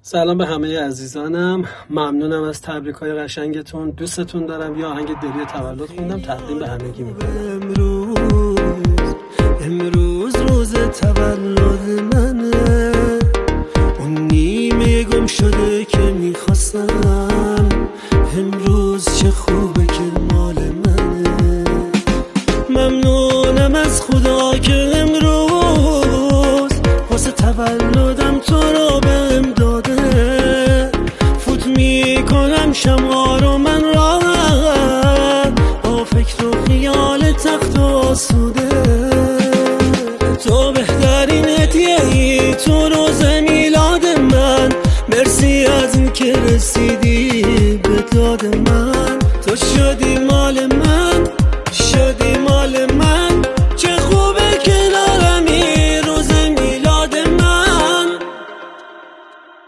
سلام به همه عزیزانم، ممنونم از تبریک‌های قشنگتون. دوستتون دارم. یه آهنگ دلی تولد خوندم تقدیم به همگی میکنم. امروز روز تولد منه، اون نیمه گم شده که میخواستم. امروز چه خوبه که مال منه. ممنونم از خدا که امروز واسه تولدم تو رو بهم داده. فوت میکنم شمع رو من راحت، با فکر و خیال تخت و آسوده. تو بهترین هدیه‌ای تو روز میلاد من. مرسی از این که رسیدی به داد من.